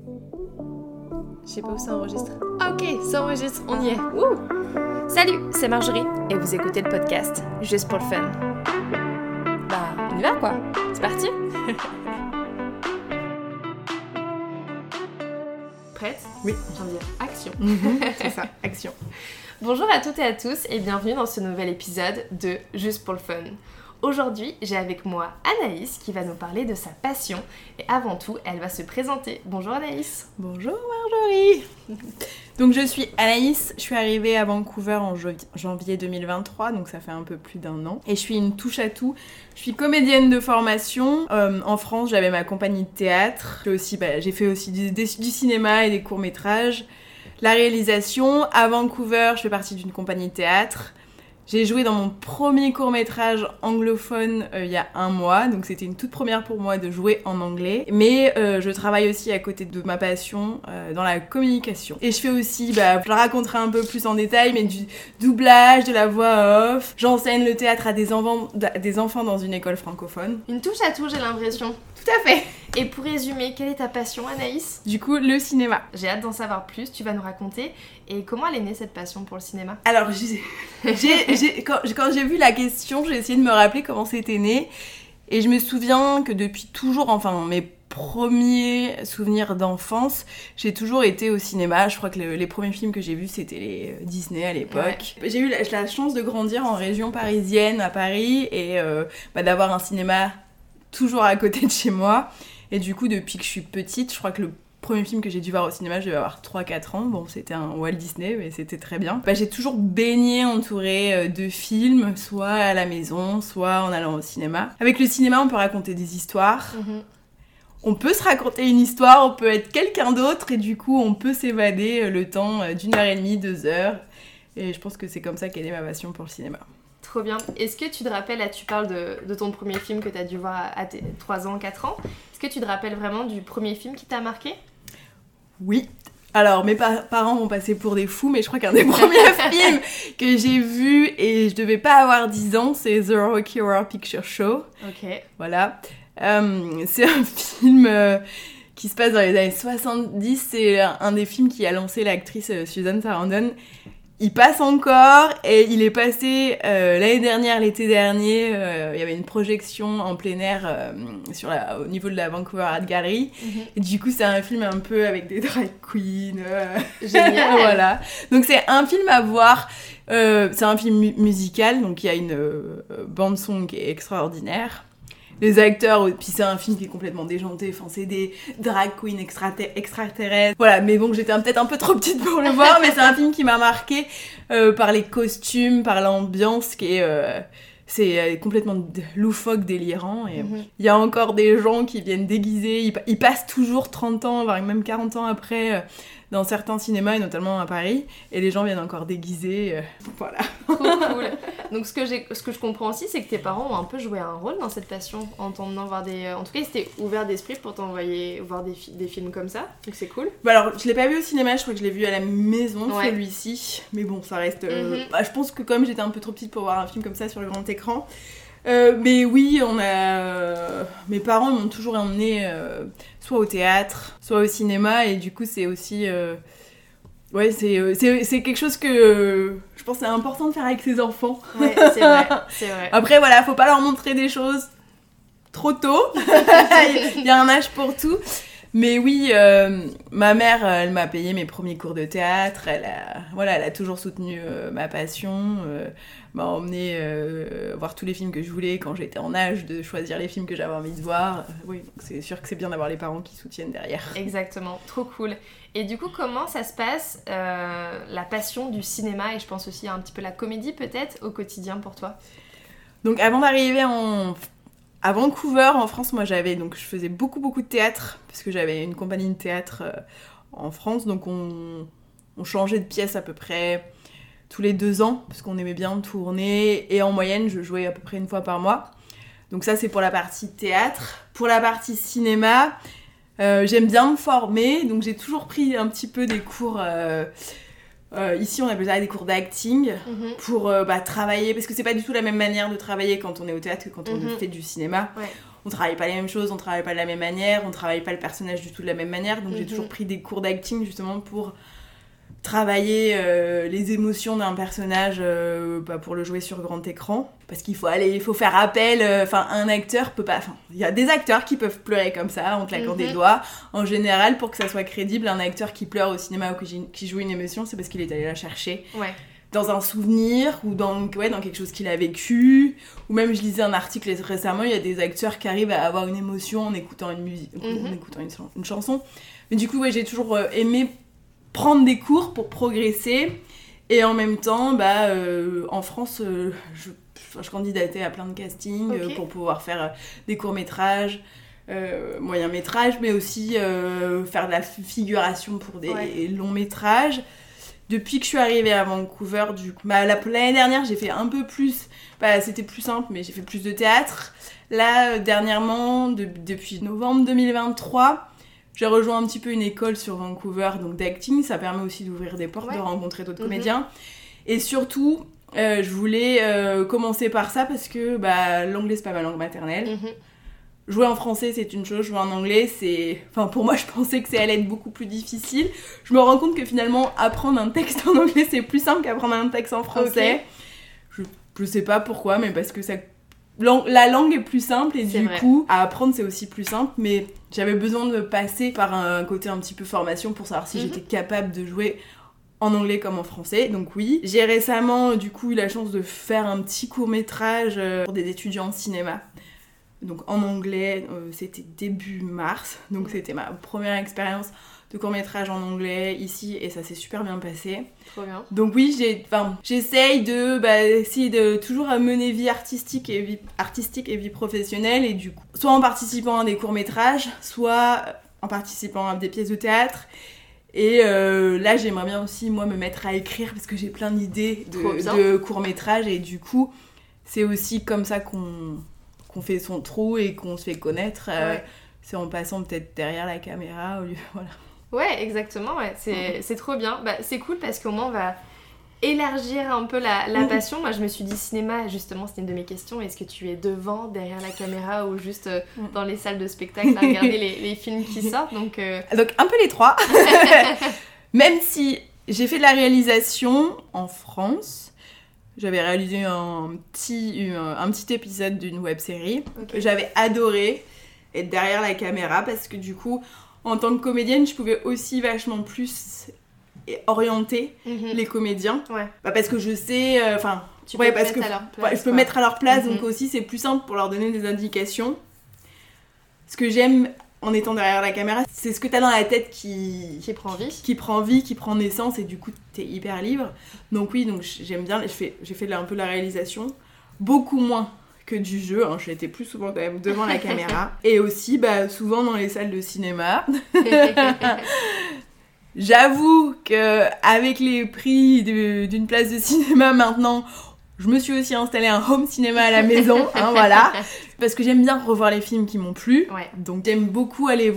Je sais pas où ça enregistre. Ah ok, ça enregistre, on y est. Wouh. Salut, c'est Marjorie et vous écoutez le podcast Juste pour le fun. Bah, on y va quoi. C'est parti. Prête ? Oui. J'ai envie de dire action. C'est ça, action. Bonjour à toutes et à tous et bienvenue dans ce nouvel épisode de Juste pour le fun. Aujourd'hui, j'ai avec moi Anaïs qui va nous parler de sa passion et avant tout, elle va se présenter. Bonjour Anaïs. Bonjour Marjorie. Donc je suis Anaïs, je suis arrivée à Vancouver en janvier 2023, donc ça fait un peu plus d'1 an. Et je suis une touche à tout. Je suis comédienne de formation. En France, j'avais ma compagnie de théâtre. J'ai fait aussi du cinéma et des courts-métrages. La réalisation, à Vancouver, je fais partie d'une compagnie de théâtre. J'ai joué dans mon premier court-métrage anglophone il y a 1 mois, donc c'était une toute première pour moi de jouer en anglais. Mais je travaille aussi à côté de ma passion dans la communication. Et je fais aussi, je le raconterai un peu plus en détail, mais du doublage, de la voix off. J'enseigne le théâtre à des enfants dans une école francophone. Une touche à tout, j'ai l'impression. Tout à fait. Et pour résumer, quelle est ta passion Anaïs ? Du coup, le cinéma. J'ai hâte d'en savoir plus, tu vas nous raconter. Et comment elle est née cette passion pour le cinéma ? Alors, quand j'ai vu la question, j'ai essayé de me rappeler comment c'était né. Et je me souviens que depuis toujours, mes premiers souvenirs d'enfance, j'ai toujours été au cinéma. Je crois que les premiers films que j'ai vus, c'était les Disney à l'époque. Ouais. J'ai eu la chance de grandir en région parisienne, à Paris, et d'avoir un cinéma toujours à côté de chez moi. Et du coup, depuis que je suis petite, je crois que le premier film que j'ai dû voir au cinéma, je devais avoir 3-4 ans. Bon, c'était un Walt Disney, mais c'était très bien. J'ai toujours baigné entourée de films, soit à la maison, soit en allant au cinéma. Avec le cinéma, on peut raconter des histoires. Mm-hmm. On peut se raconter une histoire, on peut être quelqu'un d'autre, et du coup, on peut s'évader le temps d'1h30, 2 heures. Et je pense que c'est comme ça qu'est née ma passion pour le cinéma. Trop bien. Est-ce que tu te rappelles, là tu parles de ton premier film que tu as dû voir à tes 3 ans, 4 ans. Est-ce que tu te rappelles vraiment du premier film qui t'a marqué ? Oui. Alors, mes parents m'ont passé pour des fous, mais je crois qu'un des premiers films que j'ai vu, et je devais pas avoir 10 ans, c'est The Rocky Horror Picture Show. Ok. Voilà. C'est un film qui se passe dans les années 70. C'est un des films qui a lancé l'actrice Susan Sarandon. Il passe encore, et il est passé l'année dernière, l'été dernier, il y avait une projection en plein air au niveau de la Vancouver Art Gallery. Mm-hmm. Et du coup, c'est un film un peu avec des drag queens. Génial. Voilà. Donc c'est un film à voir. C'est un film musical, donc il y a une bande-son qui est extraordinaire. Les acteurs, puis c'est un film qui est complètement déjanté, c'est des drag queens extraterrestres. Voilà, mais bon, j'étais peut-être un peu trop petite pour le voir, mais c'est un film qui m'a marqué par les costumes, par l'ambiance qui est... c'est complètement loufoque, délirant. Et il y a encore des gens qui viennent déguisés, ils passent toujours 30 ans, voire même 40 ans après... dans certains cinémas, et notamment à Paris, et les gens viennent encore déguisés, voilà. Trop cool. Donc ce que je comprends aussi, c'est que tes parents ont un peu joué un rôle dans cette passion, en t'emmenant voir en tout cas, ils étaient ouverts d'esprit pour t'envoyer voir des films comme ça, donc c'est cool. Alors, je l'ai pas vu au cinéma, je crois que je l'ai vu à la maison, celui-ci, mais bon, ça reste... je pense que comme j'étais un peu trop petite pour voir un film comme ça sur le grand écran, mais oui, mes parents m'ont toujours emmenée soit au théâtre, soit au cinéma, et du coup c'est aussi c'est quelque chose que je pense que c'est important de faire avec ses enfants. Ouais, c'est vrai. Après voilà, faut pas leur montrer des choses trop tôt. Il y a un âge pour tout. Mais oui, ma mère, elle m'a payé mes premiers cours de théâtre. Elle a toujours soutenu ma passion. M'a emmenée voir tous les films que je voulais quand j'étais en âge de choisir les films que j'avais envie de voir. Oui, donc c'est sûr que c'est bien d'avoir les parents qui soutiennent derrière. Exactement, trop cool. Et du coup, comment ça se passe, la passion du cinéma, et je pense aussi à un petit peu la comédie peut-être, au quotidien pour toi ? Donc avant d'arriver à Vancouver, en France, moi je faisais beaucoup de théâtre, parce que j'avais une compagnie de théâtre en France, donc on changeait de pièce à peu près tous les 2 ans, parce qu'on aimait bien tourner, et en moyenne, je jouais à peu près 1 fois par mois. Donc ça, c'est pour la partie théâtre. Pour la partie cinéma, j'aime bien me former, donc j'ai toujours pris un petit peu des cours... ici, on appelle ça des cours d'acting pour travailler, parce que c'est pas du tout la même manière de travailler quand on est au théâtre que quand on fait du cinéma. Ouais. on travaille pas les mêmes choses, on travaille pas de la même manière, on travaille pas le personnage du tout de la même manière. Donc j'ai toujours pris des cours d'acting justement pour travailler les émotions d'un personnage pour le jouer sur grand écran, parce qu'il faut faire appel, un acteur peut pas, il y a des acteurs qui peuvent pleurer comme ça en claquant des doigts. En général, pour que ça soit crédible, un acteur qui pleure au cinéma ou qui joue une émotion, c'est parce qu'il est allé la chercher dans un souvenir ou dans quelque chose qu'il a vécu. Ou même, je lisais un article récemment, il y a des acteurs qui arrivent à avoir une émotion en écoutant une musique, en écoutant une chanson. Mais du coup, j'ai toujours aimé prendre des cours pour progresser, et en même temps en France je candidatais à plein de castings pour pouvoir faire des courts-métrages, moyens-métrages, mais aussi faire de la figuration pour des longs-métrages. Depuis que je suis arrivée à Vancouver, du coup, l'année dernière j'ai fait un peu plus, c'était plus simple, mais j'ai fait plus de théâtre. Là dernièrement, depuis novembre 2023, j'ai rejoint un petit peu une école sur Vancouver, donc d'acting. Ça permet aussi d'ouvrir des portes, de rencontrer d'autres comédiens. Et surtout, je voulais commencer par ça parce que l'anglais, c'est pas ma langue maternelle. Jouer en français, c'est une chose. Jouer en anglais, c'est... pour moi, je pensais que ça allait être beaucoup plus difficile. Je me rends compte que finalement, apprendre un texte en anglais, c'est plus simple qu'apprendre un texte en français. Je sais pas pourquoi, mais parce que ça... La langue est plus simple et du coup, à apprendre, c'est aussi plus simple. Mais j'avais besoin de passer par un côté un petit peu formation pour savoir si j'étais capable de jouer en anglais comme en français. Donc oui, j'ai récemment du coup eu la chance de faire un petit court-métrage pour des étudiants en cinéma. Donc en anglais, c'était début mars. Donc c'était ma première expérience de court-métrage en anglais ici, et ça s'est super bien passé. Trop bien. Donc oui, j'essaye essayer de toujours mener vie artistique et vie professionnelle, et du coup, soit en participant à des courts-métrages, soit en participant à des pièces de théâtre. Et là, j'aimerais bien aussi, moi, me mettre à écrire, parce que j'ai plein d'idées de courts-métrages, et du coup, c'est aussi comme ça qu'on fait son trou et qu'on se fait connaître. C'est en passant peut-être derrière la caméra, au lieu... Voilà. Ouais, exactement, c'est trop bien. C'est cool parce qu'au moins on va élargir un peu la passion. Moi je me suis dit cinéma, justement c'était une de mes questions. Est-ce que tu es devant, derrière la caméra, ou juste dans les salles de spectacle à regarder les films qui sortent, donc un peu les trois. Même si j'ai fait de la réalisation en France, j'avais réalisé un petit épisode d'une web-série. J'avais adoré être derrière la caméra, parce que du coup, en tant que comédienne, je pouvais aussi vachement plus orienter les comédiens. Parce que je sais... tu peux mettre à leur place. Je peux mettre à leur place, donc aussi c'est plus simple pour leur donner des indications. Ce que j'aime en étant derrière la caméra, c'est ce que t'as dans la tête qui prend vie, qui prend naissance, et du coup t'es hyper libre. Donc oui, j'aime bien, j'ai fait un peu de la réalisation, beaucoup moins que du jeu, j'étais plus souvent quand même devant la caméra, et aussi souvent dans les salles de cinéma. J'avoue qu'avec les prix d'une place de cinéma maintenant, je me suis aussi installé un home cinéma à la maison, voilà, parce que j'aime bien revoir les films qui m'ont plu. Donc j'aime beaucoup aller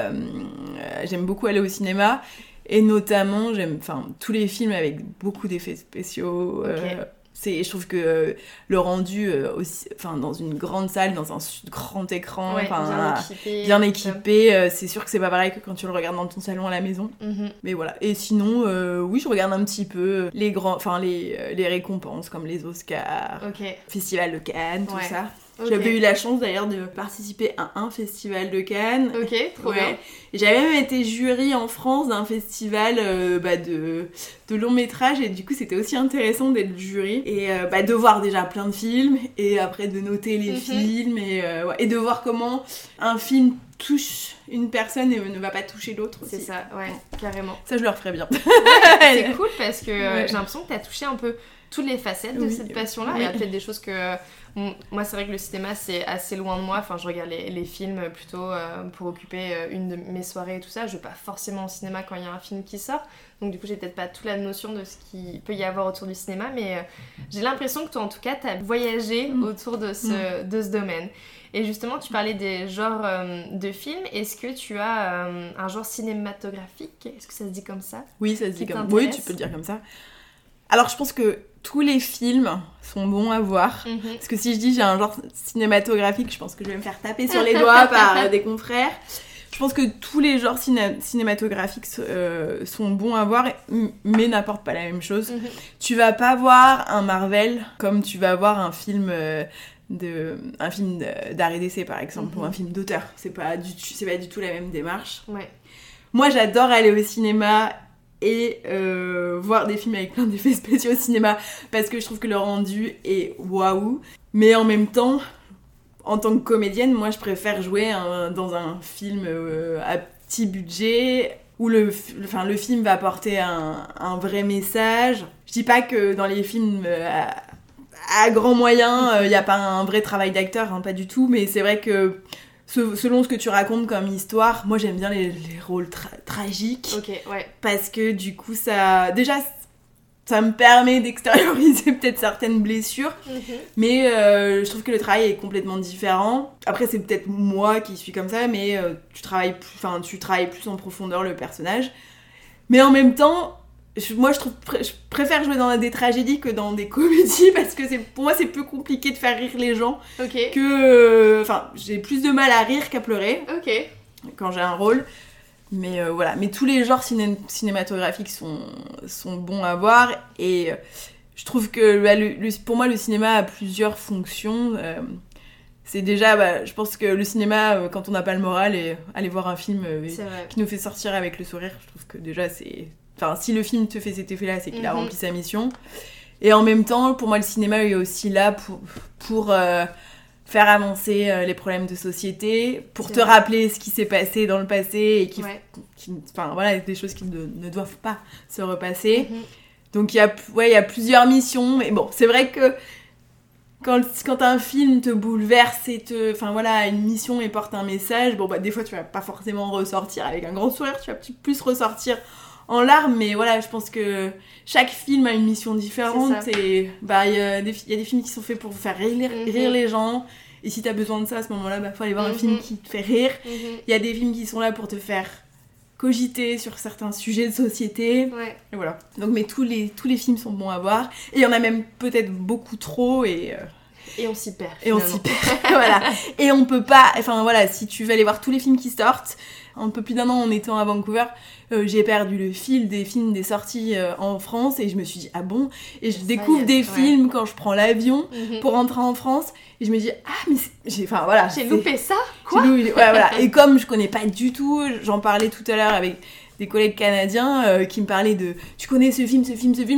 au cinéma, et notamment j'aime tous les films avec beaucoup d'effets spéciaux. Je trouve que le rendu aussi, dans une grande salle, dans un grand écran, bien équipé, c'est sûr que c'est pas pareil que quand tu le regardes dans ton salon à la maison. Mais voilà. Et sinon, oui, je regarde un petit peu les récompenses comme les Oscars, Festival de Cannes, tout ça. J'avais eu la chance d'ailleurs de participer à un festival de Cannes. Trop bien. Et j'avais même été jury en France d'un festival de long métrage, et du coup c'était aussi intéressant d'être jury et de voir déjà plein de films, et après de noter les films, et de voir comment un film touche une personne et ne va pas toucher l'autre aussi. C'est ça, carrément. Ça je le referais bien. C'est cool parce que j'ai l'impression que t'as touché un peu toutes les facettes de cette passion-là. Il y a peut-être des choses que... moi, c'est vrai que le cinéma, c'est assez loin de moi. Je regarde les films plutôt pour occuper une de mes soirées et tout ça. Je vais pas forcément au cinéma quand il y a un film qui sort. Donc, du coup, j'ai peut-être pas toute la notion de ce qu'il peut y avoir autour du cinéma. Mais j'ai l'impression que toi, en tout cas, t'as voyagé autour de ce domaine. Et justement, tu parlais des genres de films. Est-ce que tu as un genre cinématographique ? Est-ce que ça se dit comme ça ? Oui, ça se dit comme ça. Oui, tu peux le dire comme ça. Alors je pense que tous les films sont bons à voir. Parce que si je dis j'ai un genre cinématographique, je pense que je vais me faire taper sur les doigts par des confrères. Je pense que tous les genres cinématographiques sont bons à voir, mais n'apportent pas la même chose. Tu vas pas voir un Marvel comme tu vas voir un film d'art et d'essai, par exemple, ou un film d'auteur. C'est pas du tout la même démarche. Ouais. Moi, j'adore aller au cinéma et voir des films avec plein d'effets spéciaux au cinéma parce que je trouve que le rendu est waouh. Mais en même temps, en tant que comédienne, moi je préfère jouer dans un film à petit budget où le film va apporter un vrai message. Je dis pas que dans les films à grands moyens, il n'y a pas un vrai travail d'acteur, hein, pas du tout, mais c'est vrai que selon ce que tu racontes comme histoire, moi j'aime bien les rôles tragiques. Ok, ouais. Parce que du coup, ça me permet d'extérioriser peut-être certaines blessures, mais je trouve que le travail est complètement différent. Après, c'est peut-être moi qui suis comme ça, mais tu travailles plus en profondeur le personnage. Mais en même temps, je préfère jouer dans des tragédies que dans des comédies, parce que pour moi, c'est plus compliqué de faire rire les gens. Que... j'ai plus de mal à rire qu'à pleurer quand j'ai un rôle. Mais voilà, mais tous les genres cinématographiques sont bons à voir, et je trouve que pour moi le cinéma a plusieurs fonctions. C'est déjà, je pense que le cinéma, quand on n'a pas le moral, et aller voir un film qui nous fait sortir avec le sourire, je trouve que déjà si le film te fait cet effet-là, c'est qu'il a rempli sa mission. Et en même temps, pour moi le cinéma est aussi là pour faire avancer les problèmes de société, pour te rappeler ce qui s'est passé dans le passé et des choses qui ne doivent pas se repasser. Donc il y a plusieurs missions, mais bon, c'est vrai que quand un film te bouleverse et une mission et porte un message, des fois tu vas pas forcément ressortir avec un grand sourire, tu vas plus ressortir en larmes, mais voilà, je pense que chaque film a une mission différente, et il y a des films qui sont faits pour faire rire les gens, et si t'as besoin de ça à ce moment-là, faut aller voir un film qui te fait rire. Il y a des films qui sont là pour te faire cogiter sur certains sujets de société, et voilà. Donc, mais tous les films sont bons à voir, et il y en a même peut-être beaucoup trop, et on s'y perd. Voilà. Et on peut pas, si tu veux aller voir tous les films qui sortent, un peu plus d'un an en étant à Vancouver, j'ai perdu le fil des films, des sorties en France, et je me suis dit, ah bon? Et je découvre des films quand je prends l'avion pour rentrer en France, et je me dis, ah, mais j'ai loupé ça? Quoi? Et comme je connais pas du tout, j'en parlais tout à l'heure avec des collègues canadiens qui me parlaient de, tu connais ce film,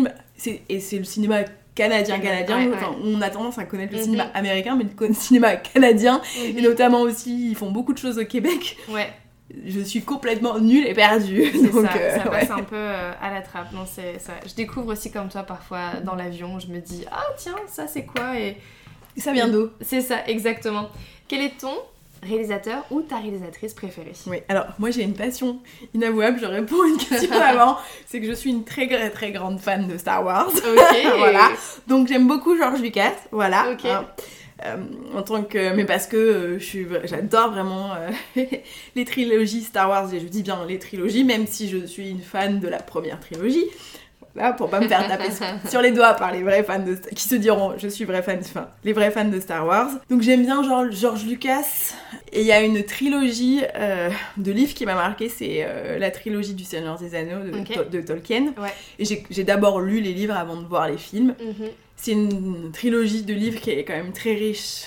et c'est le cinéma canadien. On a tendance à connaître le cinéma américain, mais le cinéma canadien, et notamment aussi, ils font beaucoup de choses au Québec. Je suis complètement nulle et perdue. Ça passe un peu à la trappe. Non, c'est ça. Je découvre aussi comme toi parfois dans l'avion, je me dis, ah tiens, ça c'est quoi, et ça vient d'où? C'est ça, exactement. Quel est ton réalisateur ou ta réalisatrice préférée? Oui, alors moi j'ai une passion inavouable, je réponds à une question avant, c'est que je suis une très très grande fan de Star Wars. Voilà. Donc j'aime beaucoup George Lucas, voilà. Mais parce que j'adore vraiment les trilogies Star Wars, et je dis bien les trilogies, même si je suis une fan de la première trilogie. Voilà, pour pas me faire taper sur les doigts par les vrais fans qui se diront je suis vraie fan, les vrais fans de Star Wars. Donc j'aime bien George Lucas, et il y a une trilogie de livres qui m'a marquée, c'est la trilogie du Seigneur des Anneaux de Tolkien. Et j'ai d'abord lu les livres avant de voir les films. C'est une trilogie de livres qui est quand même très riche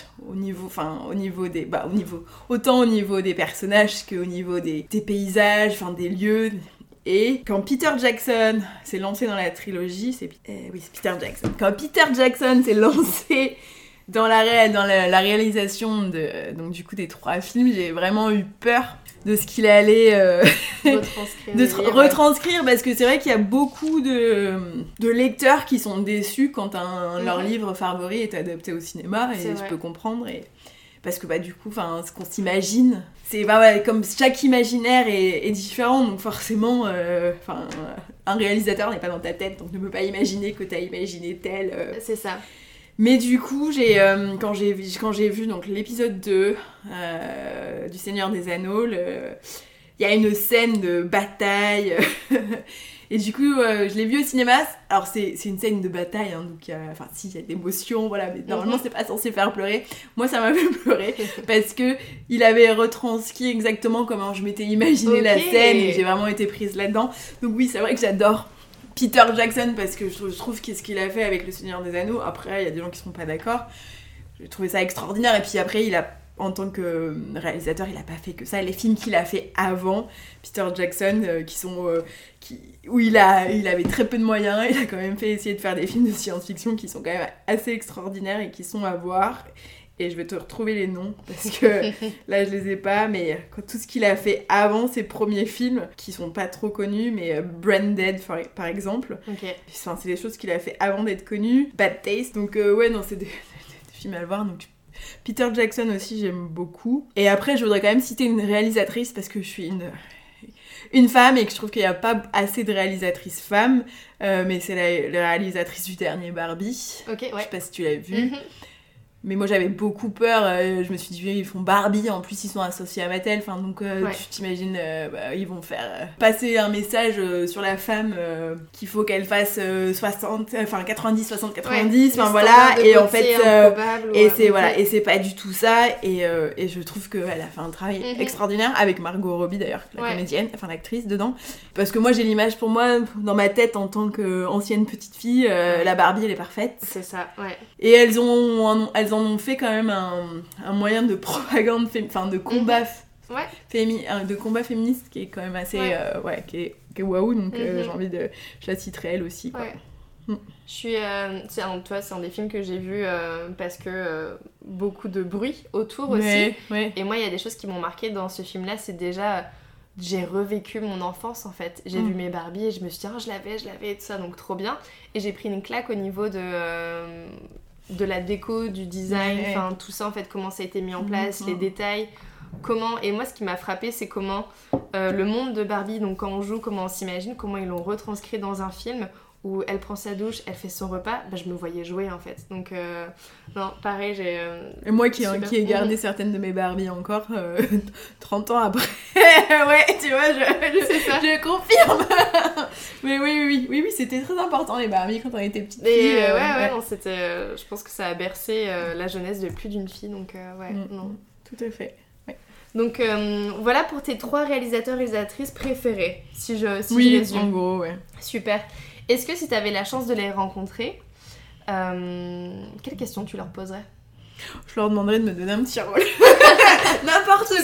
autant au niveau des personnages qu'au niveau des paysages, des lieux. Et quand Peter Jackson s'est lancé dans la trilogie, c'est Peter Jackson. Quand Peter Jackson s'est lancé dans la réalisation des 3 films, j'ai vraiment eu peur de ce qu'il allait retranscrire, parce que c'est vrai qu'il y a beaucoup de lecteurs qui sont déçus quand leur livre favori est adapté au cinéma, et je peux comprendre, parce que du coup, ce qu'on s'imagine, c'est comme chaque imaginaire est différent, donc forcément, un réalisateur n'est pas dans ta tête, donc ne peut pas imaginer que t'as imaginé tel. C'est ça. Mais du coup, quand j'ai vu donc l'épisode 2 du Seigneur des Anneaux, y a une scène de bataille. Et du coup, je l'ai vu au cinéma. Alors, c'est une scène de bataille, hein, donc enfin, si, il y a de l'émotion, voilà, mais normalement, c'est pas censé faire pleurer. Moi, ça m'a fait pleurer parce que il avait retranscrit exactement comment je m'étais imaginé la scène et j'ai vraiment été prise là-dedans. Donc oui, c'est vrai que j'adore Peter Jackson parce que je trouve qu'est-ce qu'il a fait avec Le Seigneur des Anneaux. Après, il y a des gens qui sont pas d'accord. J'ai trouvé ça extraordinaire. Et puis après, en tant que réalisateur, il a pas fait que ça. Les films qu'il a fait avant, Peter Jackson, où il avait très peu de moyens, il a quand même essayé de faire des films de science-fiction qui sont quand même assez extraordinaires et qui sont à voir. Et je vais te retrouver les noms, parce que là, je les ai pas, mais tout ce qu'il a fait avant ses premiers films, qui sont pas trop connus, mais Branded, par exemple. Okay. Enfin, c'est des choses qu'il a fait avant d'être connu. Bad Taste, donc ouais, non, c'est des films à voir, donc... Peter Jackson aussi, j'aime beaucoup. Et après, je voudrais quand même citer une réalisatrice, parce que je suis une femme et que je trouve qu'il n'y a pas assez de réalisatrices femmes, mais c'est la réalisatrice du dernier Barbie. Ok, ouais. Je sais pas si tu l'as vu. Mais moi j'avais beaucoup peur, je me suis dit ils font Barbie, en plus ils sont associés à Mattel, enfin donc tu t'imagines ils vont faire passer un message sur la femme qu'il faut qu'elle fasse 90, 60, 90, enfin voilà, et en fait et c'est pas du tout ça, et je trouve qu'elle a fait un travail extraordinaire avec Margot Robbie d'ailleurs, la comédienne, enfin l'actrice dedans, parce que moi j'ai l'image pour moi dans ma tête en tant qu'ancienne petite fille, la Barbie elle est parfaite. C'est ça, ouais. Et elles en ont fait quand même un moyen de propagande, de combat, de combat féministe qui est quand même assez, qui est waouh, donc j'ai envie je la citerai elle aussi, quoi. Ouais. Je suis, c'est un des films que j'ai vu parce que beaucoup de bruit autour aussi. Et moi, il y a des choses qui m'ont marqué dans ce film-là, c'est déjà... j'ai revécu mon enfance en fait. J'ai vu mes Barbie et je me suis dit je l'avais et tout ça, donc trop bien. Et j'ai pris une claque au niveau de la déco, du design, enfin tout ça en fait, comment ça a été mis en place, les détails, comment... Et moi ce qui m'a frappée c'est comment le monde de Barbie, donc quand on joue, comment on s'imagine, comment ils l'ont retranscrit dans un film où elle prend sa douche, elle fait son repas, je me voyais jouer en fait. Donc non, pareil, j'ai... Et moi qui ai gardé certaines de mes Barbie encore 30 ans après, ouais, tu vois, je confirme. Mais oui, c'était très important les Barbie quand on était petite fille. Non, c'était... je pense que ça a bercé la jeunesse de plus d'une fille, donc non. Tout à fait. Donc voilà pour tes 3 réalisatrices préférées, si je résume. En gros, ouais. Super. Est-ce que si tu avais la chance de les rencontrer, quelle question tu leur poserais ? Je leur demanderais de me donner un petit rôle. N'importe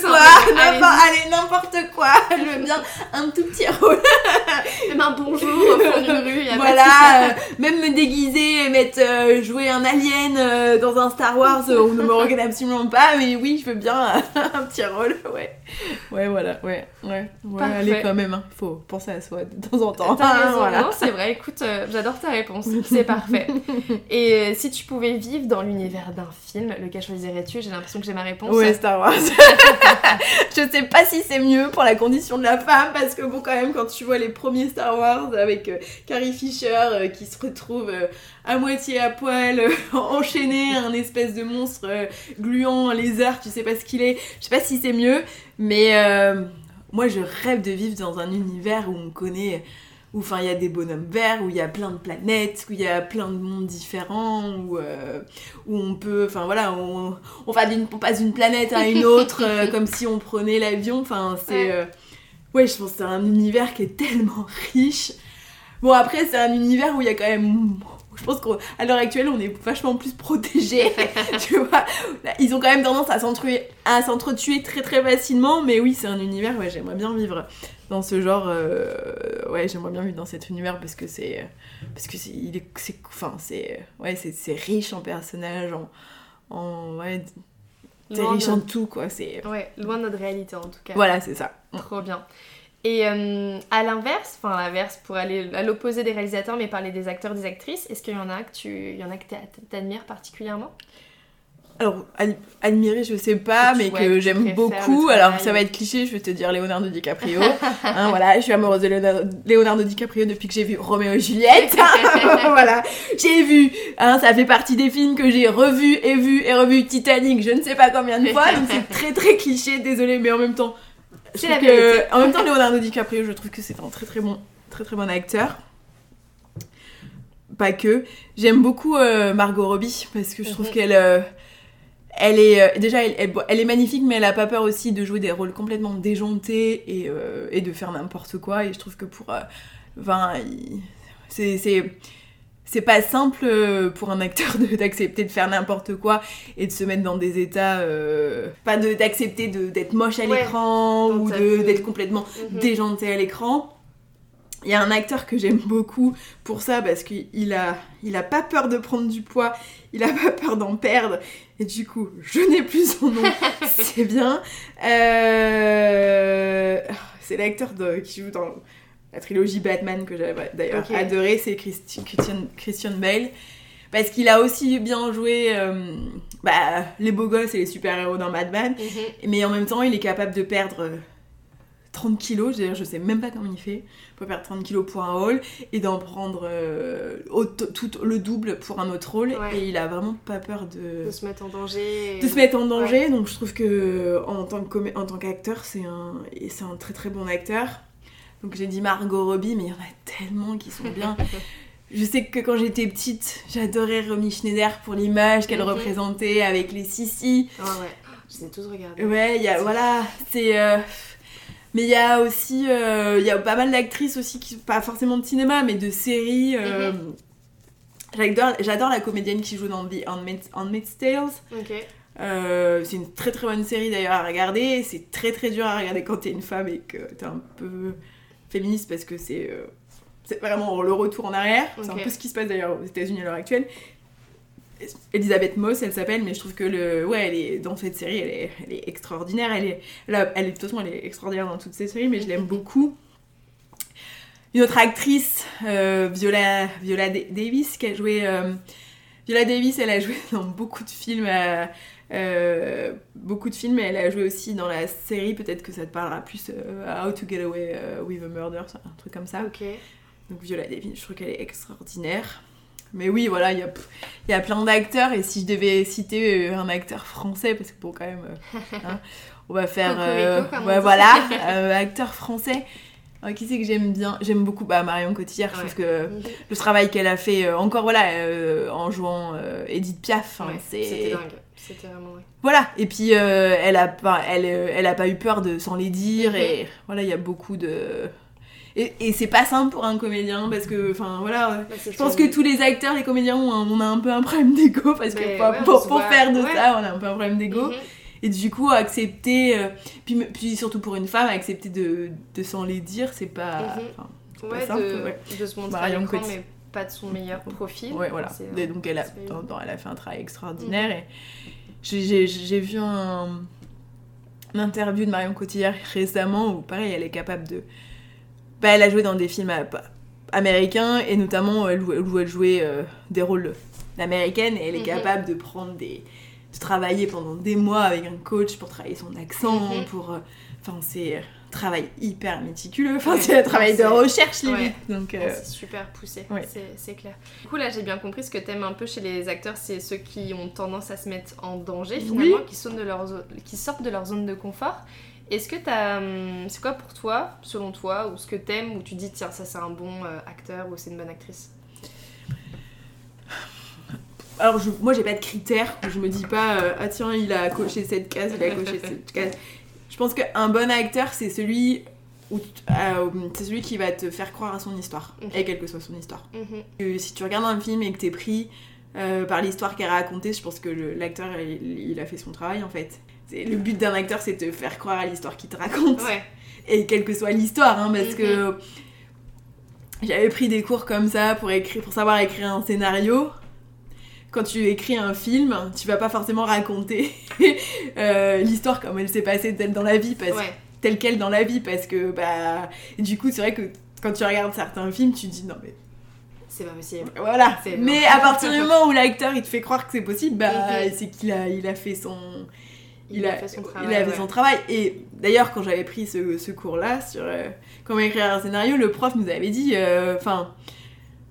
quoi. Je veux bien un tout petit rôle. Même un bonjour au fond d'une rue. Voilà, même me déguiser et jouer un alien dans un Star Wars, on ne me regarde absolument pas, mais oui, je veux bien un petit rôle, ouais, allez quand même, faut penser à soi de temps en temps. T'as raison, voilà. Non, c'est vrai, écoute, j'adore ta réponse, c'est parfait. Et si tu pouvais vivre dans l'univers d'un film, lequel choisirais-tu ? J'ai l'impression que j'ai ma réponse. Ouais, Star Wars. Je sais pas si c'est mieux pour la condition de la femme, parce que bon, quand même, quand tu vois les premiers Star Wars avec Carrie Fisher qui se retrouve à moitié à poil, enchaîné à un espèce de monstre gluant, lézard, tu sais pas ce qu'il est. Je sais pas si c'est mieux, mais moi je rêve de vivre dans un univers où on connaît... où il y a des bonhommes verts, où il y a plein de planètes, où il y a plein de mondes différents, où on peut, on passe d'une planète à une autre comme si on prenait l'avion, c'est... je pense que c'est un univers qui est tellement riche. Bon, après, c'est un univers où il y a quand même... Je pense qu'à l'heure actuelle, on est vachement plus protégés, tu vois. Ils ont quand même tendance à s'entretuer très très facilement, mais oui, c'est un univers, j'aimerais bien vivre dans ce genre, j'aimerais bien vivre dans cet univers parce que c'est riche en personnages, c'est riche en tout, quoi. C'est... Ouais, loin de notre réalité en tout cas. Voilà, c'est ça. Trop bien. Et à l'inverse, pour aller à l'opposé des réalisateurs, mais parler des acteurs, des actrices, est-ce qu'il y en a que t'admires particulièrement ? Alors, admirer, je sais pas, mais que j'aime beaucoup. Alors, ça va être cliché, je vais te dire Leonardo DiCaprio. Je suis amoureuse de Leonardo DiCaprio depuis que j'ai vu Roméo et Juliette. Voilà, j'ai vu. Ça fait partie des films que j'ai revus et vus et revus. Titanic, je ne sais pas combien de fois. Donc, c'est très très cliché, désolée, mais en même temps... C'est la vérité. En même temps, Leonardo DiCaprio, je trouve que c'est un très très bon acteur. Pas que. J'aime beaucoup Margot Robbie parce que je trouve qu'elle elle est déjà elle est magnifique, mais elle a pas peur aussi de jouer des rôles complètement déjantés et de faire n'importe quoi. Et je trouve que pour c'est pas simple pour un acteur d'accepter de faire n'importe quoi et de se mettre dans des états d'accepter d'être moche à l'écran ou d'être complètement déjanté à l'écran. Il y a un acteur que j'aime beaucoup pour ça parce qu'il a pas peur de prendre du poids, il a pas peur d'en perdre et du coup je n'ai plus son nom, c'est bien. C'est l'acteur qui joue dans la trilogie Batman que j'avais d'ailleurs adoré, c'est Christian Bale parce qu'il a aussi bien joué les beaux gosses et les super-héros dans Batman, mais en même temps il est capable de perdre 30 kilos, je sais même pas comment il fait pour perdre 30 kilos pour un rôle et d'en prendre tout le double pour un autre rôle, et il a vraiment pas peur de se mettre en danger. Donc je trouve que en tant qu'acteur c'est un très très bon acteur. Donc j'ai dit Margot Robbie, mais il y en a tellement qui sont bien. Je sais que quand j'étais petite, j'adorais Romy Schneider pour l'image qu'elle représentait avec les Sissi. Ah ouais, je les ai tous regardés. Ouais, mais il y a aussi il y a pas mal d'actrices aussi qui pas forcément de cinéma mais de séries. J'adore la comédienne qui joue dans The Handmaid's Tale. C'est une très très bonne série d'ailleurs à regarder. C'est très très dur à regarder quand t'es une femme et que t'es un peu féministe parce que c'est vraiment le retour en arrière. C'est un peu ce qui se passe d'ailleurs aux États-Unis à l'heure actuelle. Elisabeth Moss, elle s'appelle, mais je trouve que elle est dans cette série, elle est extraordinaire. De toute façon, elle est extraordinaire dans toutes ces séries, mais je l'aime beaucoup. Une autre actrice, Viola Davis, qui a joué. Viola Davis, elle a joué dans beaucoup de films, mais elle a joué aussi dans la série. Peut-être que ça te parlera plus. How to Get Away with a Murder, un truc comme ça. Donc Viola Davis, je trouve qu'elle est extraordinaire. Mais oui, voilà, il y a plein d'acteurs, et si je devais citer un acteur français, parce que bon, quand même, on va faire... acteur français. Qui c'est que j'aime bien ? J'aime beaucoup Marion Cotillard, je trouve que le travail qu'elle a fait, en jouant Edith Piaf, c'était dingue, c'était vraiment dingue. Voilà, et puis elle a pas eu peur de s'en les dire, et voilà, il y a beaucoup de... Et c'est pas simple pour un comédien parce que, je pense que tous les acteurs, les comédiens, on a un peu un problème d'ego parce que pour faire de ça, on a un peu un problème d'ego. Et du coup, accepter, puis surtout pour une femme, accepter de s'en les dire, c'est pas, pas simple. De se montrer à l'écran, mais pas de son meilleur profil. Ouais, voilà. Et donc elle a fait un travail extraordinaire. Et j'ai vu une interview de Marion Cotillard récemment où, pareil, elle est capable de... elle a joué dans des films américains, et notamment où elle jouait des rôles d'américaine, et elle est capable de travailler pendant des mois avec un coach pour travailler son accent, c'est un travail hyper méticuleux, c'est un travail de recherche limite. Donc, c'est super poussé, c'est clair. Du coup là j'ai bien compris, ce que t'aimes un peu chez les acteurs, c'est ceux qui ont tendance à se mettre en danger finalement, qui sortent de leur zone de confort. Est-ce que c'est quoi pour toi, selon toi, ou ce que t'aimes, où tu dis tiens ça c'est un bon acteur ou c'est une bonne actrice ? Alors moi j'ai pas de critères, je me dis pas tiens il a coché cette case, il a coché cette case. Je pense qu'un bon acteur c'est celui qui va te faire croire à son histoire, et quelle que soit son histoire. Si tu regardes un film et que t'es pris par l'histoire qu'elle a racontée, je pense que l'acteur il a fait son travail en fait. Le but d'un acteur, c'est de te faire croire à l'histoire qu'il te raconte. Et quelle que soit l'histoire, parce que j'avais pris des cours comme ça pour savoir écrire un scénario. Quand tu écris un film, tu vas pas forcément raconter l'histoire comme elle s'est passée telle quelle dans la vie, parce que du coup, c'est vrai que quand tu regardes certains films, tu te dis non mais c'est pas possible. Voilà. Mais à partir du moment où l'acteur il te fait croire que c'est possible, c'est qu'il a fait son... Il a fait son travail. Et d'ailleurs, quand j'avais pris ce cours-là sur comment écrire un scénario, le prof nous avait dit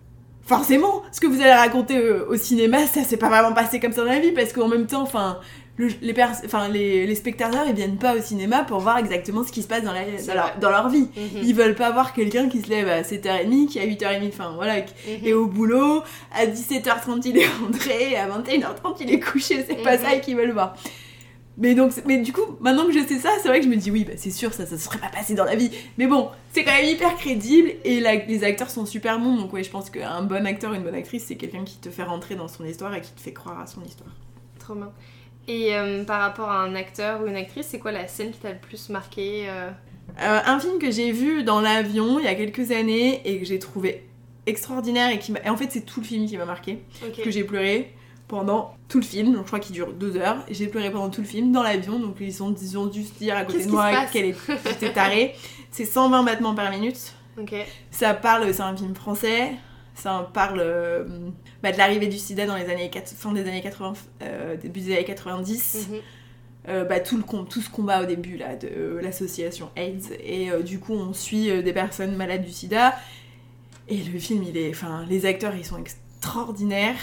forcément, ce que vous allez raconter au cinéma, ça s'est pas vraiment passé comme ça dans la vie, parce qu'en même temps, les spectateurs, ils viennent pas au cinéma pour voir exactement ce qui se passe dans leur vie. Ils veulent pas voir quelqu'un qui se lève à 7h30, qui à 8h30, est au boulot, à 17h30 il est rentré, à 21h30 il est couché, c'est pas ça qu'ils veulent voir. Mais du coup, maintenant que je sais ça, c'est vrai que je me dis oui, c'est sûr, ça se serait pas passé dans la vie. Mais bon, c'est quand même hyper crédible et les acteurs sont super bons. Donc ouais, je pense qu'un bon acteur ou une bonne actrice, c'est quelqu'un qui te fait rentrer dans son histoire et qui te fait croire à son histoire. Trop bien. Et par rapport à un acteur ou une actrice, c'est quoi la scène qui t'a le plus marqué Un film que j'ai vu dans l'avion il y a quelques années et que j'ai trouvé extraordinaire et en fait c'est tout le film qui m'a marqué, que j'ai pleuré pendant tout le film, donc je crois qu'il dure 2 heures, et j'ai pleuré pendant tout le film dans l'avion, donc ils ont dû se dire à côté de moi qu'elle était tarée. C'est 120 battements par minute. Ça parle, c'est un film français, ça parle de l'arrivée du sida dans les fin des années 80, début des années 90. Tout ce combat au début là, de l'association AIDS, et du coup on suit des personnes malades du sida, et le film les acteurs ils sont extraordinaires.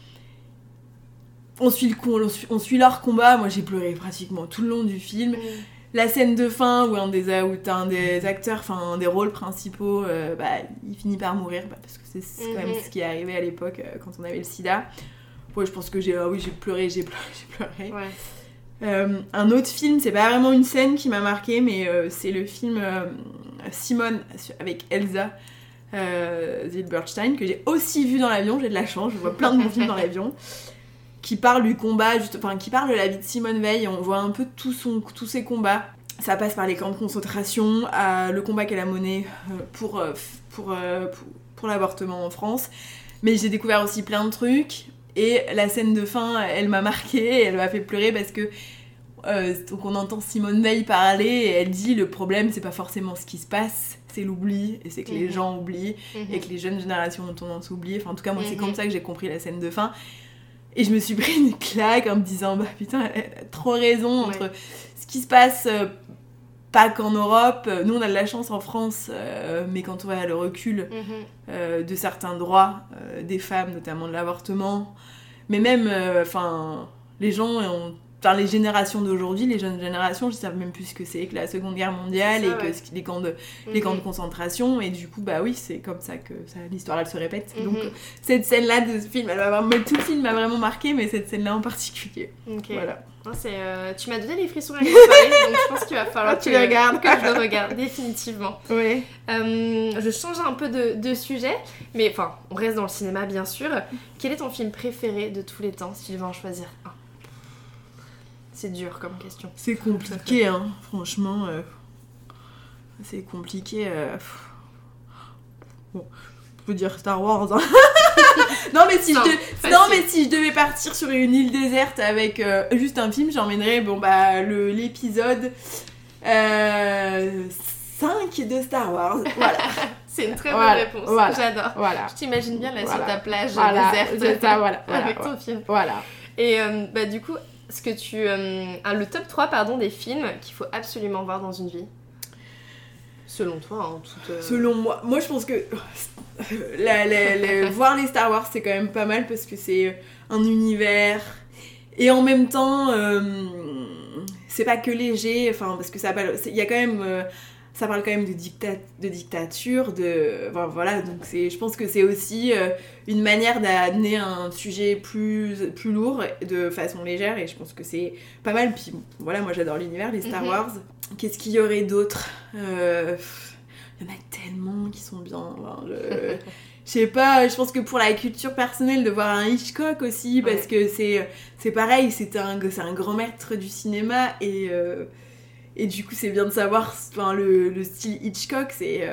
On suit leur combat, moi j'ai pleuré pratiquement tout le long du film. La scène de fin où t'as un des acteurs, un des rôles principaux, il finit par mourir, parce que c'est quand même ce qui est arrivé à l'époque quand on avait le sida. Ouais, je pense que j'ai pleuré. Ouais. Un autre film, c'est pas vraiment une scène qui m'a marquée, mais c'est le film Simone avec Elsa Zilberstein, que j'ai aussi vu dans l'avion. J'ai de la chance, je vois plein de bons films dans l'avion, qui parle du combat, qui parle de la vie de Simone Veil. On voit un peu tous ses combats. Ça passe par les camps de concentration, le combat qu'elle a mené pour l'avortement en France. Mais j'ai découvert aussi plein de trucs. Et la scène de fin, elle m'a marquée, elle m'a fait pleurer parce que donc on entend Simone Veil parler et elle dit le problème c'est pas forcément ce qui se passe, c'est l'oubli, et c'est que les gens oublient et que les jeunes générations ont tendance à oublier. En tout cas moi c'est comme ça que j'ai compris la scène de fin. Et je me suis pris une claque en me disant putain, elle a trop raison entre ce qui se passe pas qu'en Europe. Nous on a de la chance en France, mais quand on a le recul de certains droits des femmes, notamment de l'avortement, mais même les gens les générations d'aujourd'hui, les jeunes générations, je ne sais même plus ce que c'est que la Seconde Guerre mondiale les camps de concentration, et du coup c'est comme ça que l'histoire elle se répète. Donc cette scène là de ce film, tout le film m'a vraiment marqué, mais cette scène là en particulier. Voilà. Non, tu m'as donné les frissons avec le parler, donc je pense qu'il va falloir que je le regarde définitivement. Oui. Je change un peu de sujet, mais on reste dans le cinéma bien sûr. Quel est ton film préféré de tous les temps, si tu devais en choisir un? C'est dur comme question. C'est compliqué, hein. Franchement. C'est compliqué. Bon, je peux dire Star Wars. Hein. Non, mais si je devais partir sur une île déserte avec juste un film, j'emmènerais l'épisode 5 de Star Wars. Voilà. C'est une très bonne réponse. Voilà. J'adore. Voilà. Je t'imagine bien là sur ta plage déserte. Avec ton film. Voilà. Et du coup, le top 3 des films qu'il faut absolument voir dans une vie. Selon toi, Selon moi je pense que voir les Star Wars c'est quand même pas mal parce que c'est un univers et en même temps c'est pas que léger, parce que ça parle quand même de dictature, donc je pense que c'est aussi une manière d'amener un sujet plus lourd de façon légère, et je pense que c'est pas mal. Puis voilà, moi j'adore l'univers, les Star Wars. Qu'est-ce qu'il y aurait d'autre? Il y en a tellement qui sont bien. Je sais pas, je pense que pour la culture personnelle, de voir un Hitchcock aussi, parce que c'est pareil, c'est un grand maître du cinéma, et du coup c'est bien de savoir le style Hitchcock,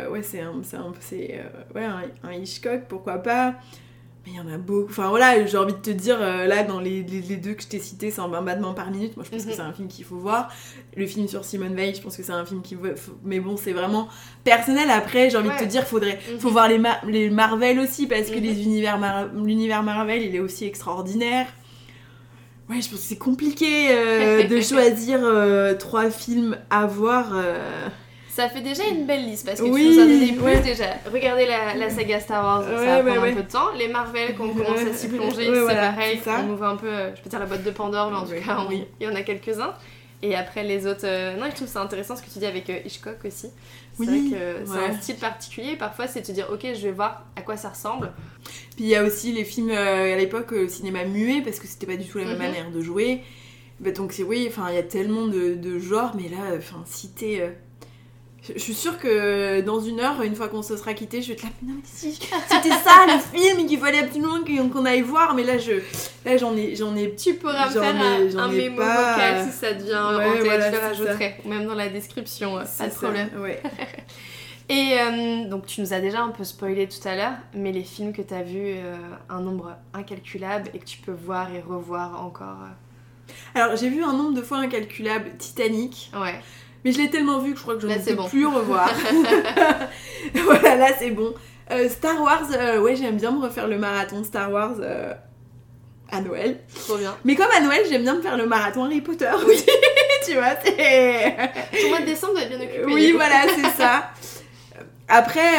un Hitchcock, pourquoi pas. Mais il y en a beaucoup, j'ai envie de te dire, là dans les deux que je t'ai cités, 120 battements par minute, moi je pense que c'est un film qu'il faut voir. Le film sur Simone Veil, je pense que c'est un film mais bon, c'est vraiment personnel. Après j'ai envie de te dire, faut voir les Marvel aussi, parce que l'univers Marvel il est aussi extraordinaire. Ouais, je pense que c'est compliqué de choisir 3 films à voir. Ça fait déjà une belle liste parce que Oui, tu nous as donné plus ouais. déjà. Regardez la saga Star Wars, ça va prendre un peu de temps. Les Marvel, quand on commence à s'y plonger, c'est voilà, pareil. c'est ça. On ouvre un peu, je peux dire la boîte de Pandore, mais en tout cas, Oui. il y en a quelques-uns. Et après les autres, non, je trouve ça intéressant ce que tu dis avec Hitchcock aussi. C'est Oui, vrai que c'est ouais. un style particulier. Parfois, c'est de te dire, ok, je vais voir à quoi ça ressemble. Puis il y a aussi les films à l'époque, cinéma muet, parce que c'était pas du tout la même manière de jouer. Bah, donc c'est oui, enfin il y a tellement de genres, mais là, enfin si t'es... Je suis sûre que dans une heure, une fois qu'on se sera quitté, je vais être là, non mais si, c'était ça le film qu'il fallait absolument qu'on aille voir, mais là j'en ai Tu pourras me J'en faire ai- j'en un ai mémo pas. vocal si ça devient en tête, voilà, je le c'est rajouterai. Ou même dans la description, pas de problème. Ouais. Et donc tu nous as déjà un peu spoilé tout à l'heure, mais les films que tu as vus, un nombre incalculable et que tu peux voir et revoir encore. Alors j'ai vu un nombre de fois incalculable, Titanic, Ouais. mais je l'ai tellement vu que je crois que je Là, ne c'est peux bon. plus revoir. Voilà, là c'est bon. Star Wars, ouais j'aime bien me refaire le marathon Star Wars à Noël. Trop bien. Mais comme à Noël, j'aime bien me faire le marathon Harry Potter. Oui. Tu vois, c'est... Ton mois de décembre doit être bien occupé. Oui, voilà, c'est ça. Après,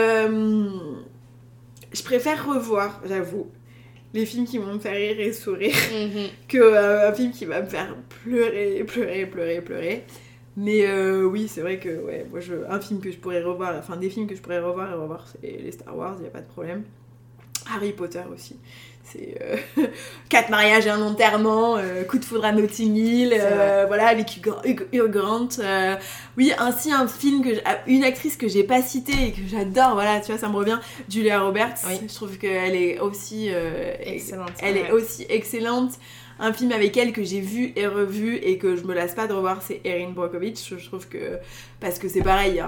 je préfère revoir, j'avoue, les films qui vont me faire rire et sourire Mhm. que un film qui va me faire pleurer. Mais oui, c'est vrai que ouais, moi, un film que je pourrais revoir, enfin des films que je pourrais revoir et revoir, c'est les Star Wars, il n'y a pas de problème. Harry Potter aussi. C'est 4 mariages et un enterrement, coup de foudre à Notting Hill, voilà, avec Hugh Grant. Oui, ainsi un film une actrice que j'ai pas citée et que j'adore, voilà, tu vois, ça me revient, Julia Roberts. Oui. Je trouve qu'elle est aussi Excellente. elle est aussi excellente. Un film avec elle que j'ai vu et revu et que je me lasse pas de revoir, c'est Erin Brockovich. Je trouve que, parce que c'est pareil,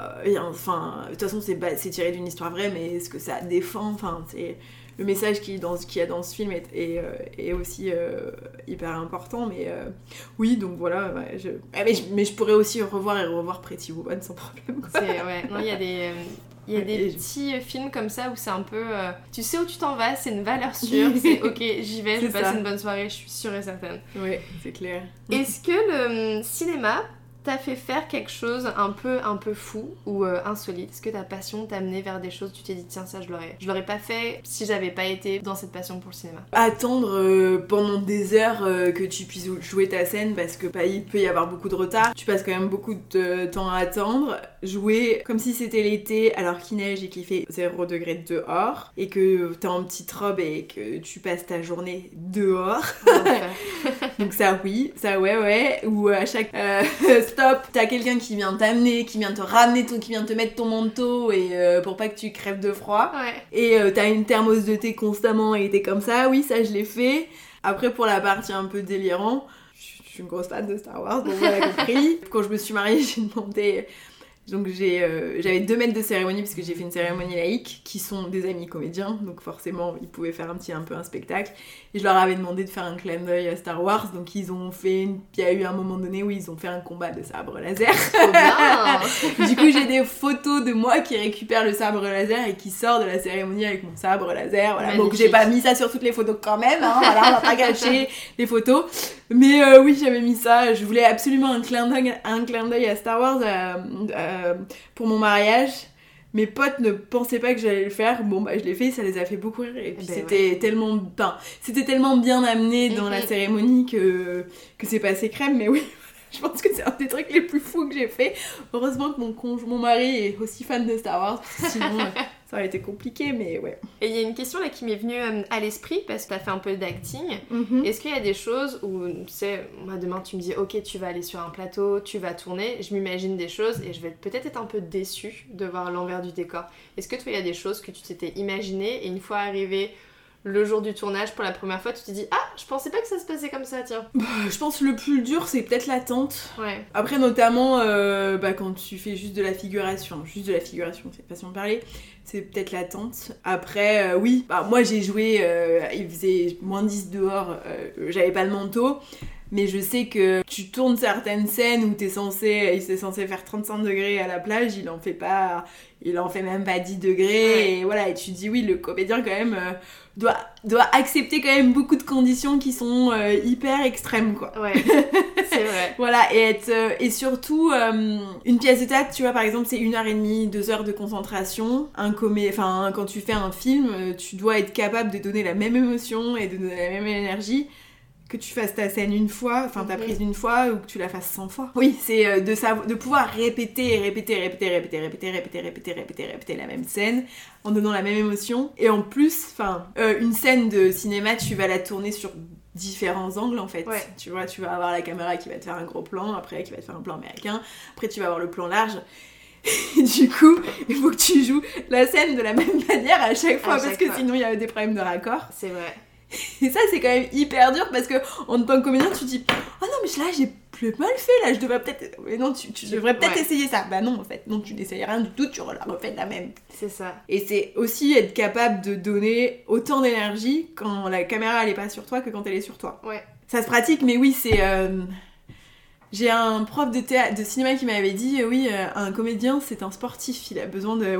enfin, de toute façon c'est tiré d'une histoire vraie, mais ce que ça défend, enfin, c'est le message qu'il y a dans ce film est aussi hyper important, mais oui, donc voilà, ouais, mais je pourrais aussi revoir et revoir Pretty Woman sans problème, quoi. Ouais, non, il y a des... Il y a des petits films comme ça où c'est un peu... tu sais où tu t'en vas, c'est une valeur sûre, c'est ok, j'y vais, je vais passer une bonne soirée, je suis sûre et certaine. Ouais, c'est clair. Est-ce que le cinéma t'a fait faire quelque chose un peu fou ou insolite? Est-ce que ta passion t'a amené vers des choses, tu t'es dit tiens ça je l'aurais pas fait si j'avais pas été dans cette passion pour le cinéma? Attendre pendant des heures que tu puisses jouer ta scène parce que il peut y avoir beaucoup de retard. Tu passes quand même beaucoup de temps à attendre. Jouer comme si c'était l'été alors qu'il neige et qu'il fait 0 degré dehors et que t'es en petite robe et que tu passes ta journée dehors. Donc ça oui, ça ouais. Ou à chaque stop, t'as quelqu'un qui vient t'amener, qui vient te ramener, qui vient te mettre ton manteau et pour pas que tu crèves de froid. Ouais. Et t'as une thermos de thé constamment et t'es comme ça, oui ça je l'ai fait. Après pour la partie un peu délirant, je suis une grosse fan de Star Wars, donc voilà compris. Quand je me suis mariée, j'ai demandé... Donc j'avais 2 maîtres de cérémonie parce que j'ai fait une cérémonie laïque qui sont des amis comédiens, donc forcément ils pouvaient faire un peu un spectacle. Et je leur avais demandé de faire un clin d'œil à Star Wars, donc il y a eu un moment donné où ils ont fait un combat de sabre laser. Trop bien. Du coup j'ai des photos de moi qui récupère le sabre laser et qui sort de la cérémonie avec mon sabre laser. Voilà. Donc j'ai pas mis ça sur toutes les photos quand même, hein, voilà, on va pas gâcher les photos. Mais oui j'avais mis ça, je voulais absolument un clin d'œil à Star Wars pour mon mariage. Mes potes ne pensaient pas que j'allais le faire. Bon bah je l'ai fait, ça les a fait beaucoup rire. Et puis c'était tellement bien amené dans la cérémonie que c'est passé crème. Mais oui, je pense que c'est un des trucs les plus fous que j'ai fait. Heureusement que mon mari est aussi fan de Star Wars, parce que sinon ça aurait été compliqué, mais ouais. Et il y a une question là qui m'est venue à l'esprit parce que t'as fait un peu d'acting. Est-ce qu'il y a des choses où, tu sais, moi demain tu me dis ok tu vas aller sur un plateau, tu vas tourner, je m'imagine des choses et je vais peut-être être un peu déçue de voir l'envers du décor. Est-ce que toi il y a des choses que tu t'étais imaginé et une fois arrivé le jour du tournage pour la première fois tu te dis ah je pensais pas que ça se passait comme ça tiens? Je pense que le plus dur c'est peut-être l'attente. Ouais. Après notamment quand tu fais juste de la figuration, c'est pas si on parlait, c'est peut-être l'attente. Après oui, moi j'ai joué, il faisait moins 10 dehors, j'avais pas le manteau. Mais je sais que tu tournes certaines scènes où il est censé faire 35 degrés à la plage, il en fait même pas 10 degrés, et voilà, et tu te dis oui, le comédien quand même doit accepter quand même beaucoup de conditions qui sont hyper extrêmes, quoi. Ouais, c'est vrai. Voilà, et surtout, une pièce de théâtre, tu vois, par exemple, c'est 1h30, 2 heures de concentration. Quand tu fais un film, tu dois être capable de donner la même émotion et de donner la même énergie que tu fasses ta scène une fois, enfin ta prise une fois, ou que tu la fasses 100 fois. Oui, c'est de pouvoir répéter la même scène, en donnant la même émotion. Et en plus, une scène de cinéma, tu vas la tourner sur différents angles, en fait. Ouais. Tu vois, tu vas avoir la caméra qui va te faire un gros plan, après qui va te faire un plan américain, après tu vas avoir le plan large. Et du coup, il faut que tu joues la scène de la même manière à chaque fois, parce que sinon il y a des problèmes de raccord. C'est vrai. Et ça, c'est quand même hyper dur, parce que en tant que comédien, tu te dis « Oh non, mais là, j'ai plus mal fait, là, je devrais peut-être... » Mais non, tu devrais peut-être essayer ça. Bah non, en fait, non, tu n'essayes rien du tout, tu la refais de la même. C'est ça. Et c'est aussi être capable de donner autant d'énergie quand la caméra, elle est pas sur toi que quand elle est sur toi. Ouais. Ça se pratique, mais oui, c'est... J'ai un prof de cinéma qui m'avait dit un comédien c'est un sportif, il a besoin de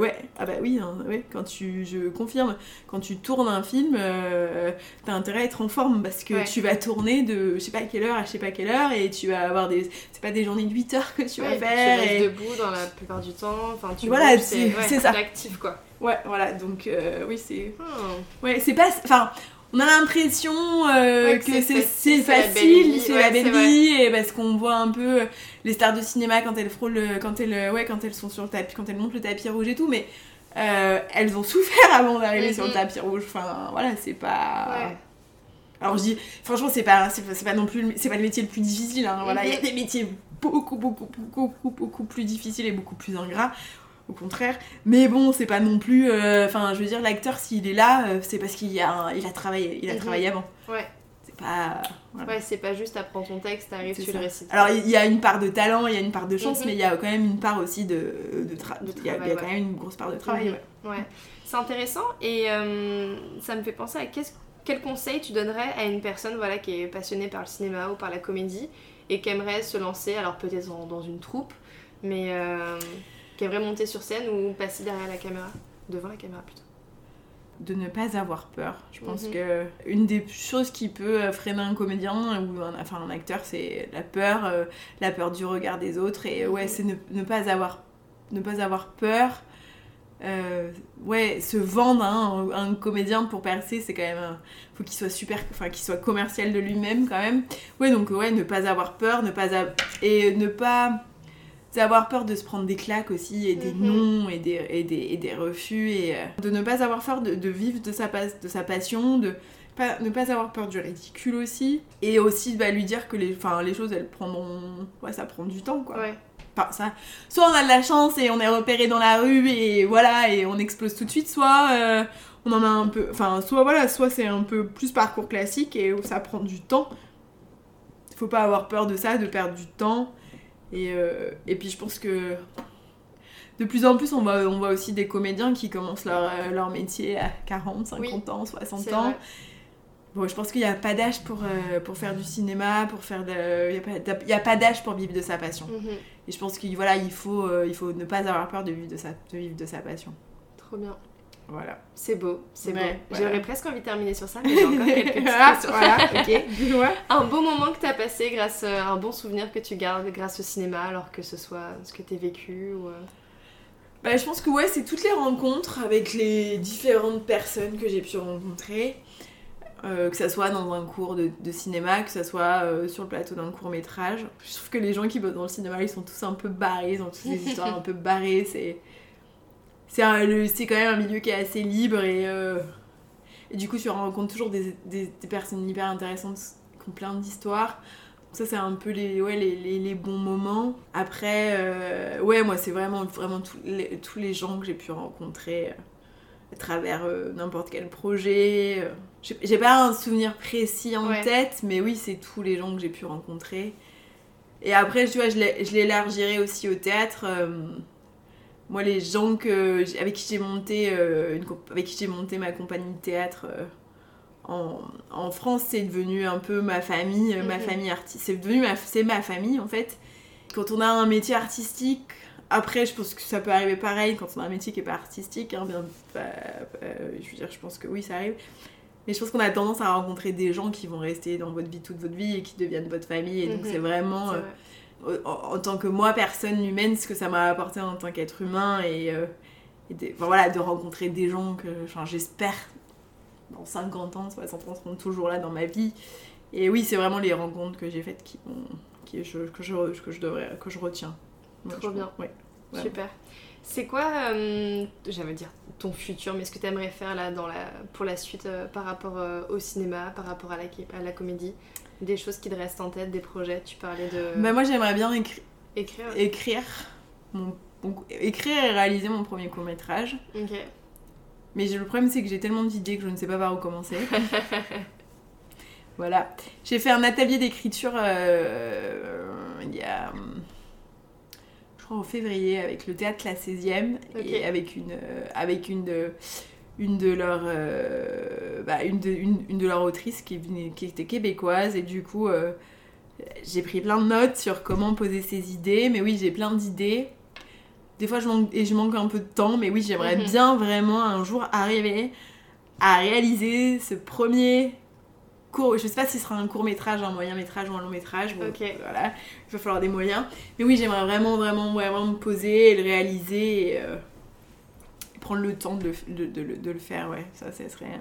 je confirme, quand tu tournes un film t'as intérêt à être en forme, parce que tu vas tourner de je sais pas quelle heure à je sais pas quelle heure, et tu vas avoir c'est pas des journées de 8 heures que tu vas faire, tu restes debout dans la plupart du temps, enfin tu voilà, bouges, c'est ça, actif, quoi. Ouais, voilà, donc oui, c'est ouais, c'est pas, enfin on a l'impression que c'est facile, c'est la belle vie, et parce qu'on voit un peu les stars de cinéma quand elles frôlent, quand elles sont sur le tapis, quand elles montent le tapis rouge et tout, mais elles ont souffert avant d'arriver sur le tapis rouge. Enfin, voilà, c'est pas... Ouais. Alors je dis, franchement, c'est pas non plus, c'est pas le métier le plus difficile, hein, voilà, il y a des métiers beaucoup plus difficiles et beaucoup plus ingrats. Au contraire, mais bon, c'est pas non plus... je veux dire, l'acteur, s'il est là, c'est parce qu'il a travaillé avant. Ouais. C'est pas... Voilà. Ouais, c'est pas juste t'apprends ton texte, t'arrives, tu le récites. Alors, il y a une part de talent, il y a une part de chance, mais il y a quand même une part aussi de travail. Il y a quand même une grosse part de travail, ouais. C'est intéressant, et ça me fait penser à quel conseil tu donnerais à une personne, voilà, qui est passionnée par le cinéma ou par la comédie, et qui aimerait se lancer, alors peut-être dans une troupe, mais... qui aimerait monter sur scène ou passer derrière la caméra, devant la caméra plutôt. De ne pas avoir peur. Je pense que une des choses qui peut freiner un comédien ou un acteur, c'est la peur du regard des autres, et c'est ne pas avoir peur. Se vendre un comédien pour percer, c'est quand même faut qu'il soit qu'il soit commercial de lui-même quand même. Ne pas avoir peur, ne pas avoir peur de se prendre des claques aussi, et des noms, et des refus, et de ne pas avoir peur de vivre de sa passion, ne pas avoir peur du ridicule aussi, et aussi lui dire que les choses, elles prendront... ça prend du temps, quoi. Ouais. Enfin, soit on a de la chance et on est repéré dans la rue, et voilà, et on explose tout de suite, soit on en a un peu... soit c'est un peu plus parcours classique et ça prend du temps. Faut pas avoir peur de ça, de perdre du temps. Et puis je pense que de plus en plus on voit aussi des comédiens qui commencent leur métier à 40, 50 ans, 60 ans. Bon, je pense qu'il n'y a pas d'âge pour faire du cinéma, il n'y a pas d'âge pour vivre de sa passion. Et je pense qu'il faut ne pas avoir peur de vivre de sa passion. Trop bien. Voilà. C'est beau, c'est beau. Voilà. J'aurais presque envie de terminer sur ça, mais j'ai encore quelques petites questions. Voilà, ok. Dis-moi. Un beau moment que tu as passé grâce à un bon souvenir que tu gardes grâce au cinéma, alors que ce soit ce que tu as vécu ou... Je pense que c'est toutes les rencontres avec les différentes personnes que j'ai pu rencontrer, que ça soit dans un cours de cinéma, que ça soit sur le plateau d'un court-métrage. Je trouve que les gens qui bossent dans le cinéma, ils sont tous un peu barrés, ils ont toutes des histoires un peu barrées, c'est quand même un milieu qui est assez libre, et du coup tu rencontres toujours des personnes hyper intéressantes qui ont plein d'histoires. Ça, c'est un peu les bons moments. Après, moi c'est vraiment tous les gens que j'ai pu rencontrer à travers n'importe quel projet. J'ai pas un souvenir précis en tête, mais oui, c'est tous les gens que j'ai pu rencontrer. Et après, tu vois, je l'élargirai aussi au théâtre. Moi, les gens avec qui j'ai monté ma compagnie de théâtre en France, c'est devenu un peu ma famille, ma famille artistique. C'est ma famille, en fait. Quand on a un métier artistique, après, je pense que ça peut arriver pareil quand on a un métier qui n'est pas artistique. Hein, je veux dire, je pense que oui, ça arrive. Mais je pense qu'on a tendance à rencontrer des gens qui vont rester dans votre vie toute votre vie et qui deviennent votre famille. Et donc, c'est vraiment, en tant que moi, personne humaine, ce que ça m'a apporté en tant qu'être humain. De rencontrer des gens que j'espère, dans 50 ans, 60 ans, seront toujours là dans ma vie. Et oui, c'est vraiment les rencontres que j'ai faites que je retiens. Trop bien. Ouais, super. C'est quoi, j'allais dire ton futur, mais ce que tu aimerais faire là pour la suite par rapport au cinéma, par rapport à la comédie? Des choses qui te restent en tête, des projets, tu parlais de... Moi j'aimerais bien écrire et réaliser mon premier court-métrage. Ok. Mais le problème c'est que j'ai tellement d'idées que je ne sais pas par où commencer. Voilà. J'ai fait un atelier d'écriture il y a... je crois en février avec le théâtre La 16e et avec une de leurs autrices qui était québécoise et du coup j'ai pris plein de notes sur comment poser ses idées. Mais oui, j'ai plein d'idées. Des fois je manque un peu de temps, mais oui, j'aimerais bien vraiment un jour arriver à réaliser ce premier je sais pas si ce sera un court-métrage, un moyen-métrage ou un long-métrage. Bon, voilà, il va falloir des moyens. Mais oui, j'aimerais vraiment me poser et le réaliser et prendre le temps de le faire. Ouais, ça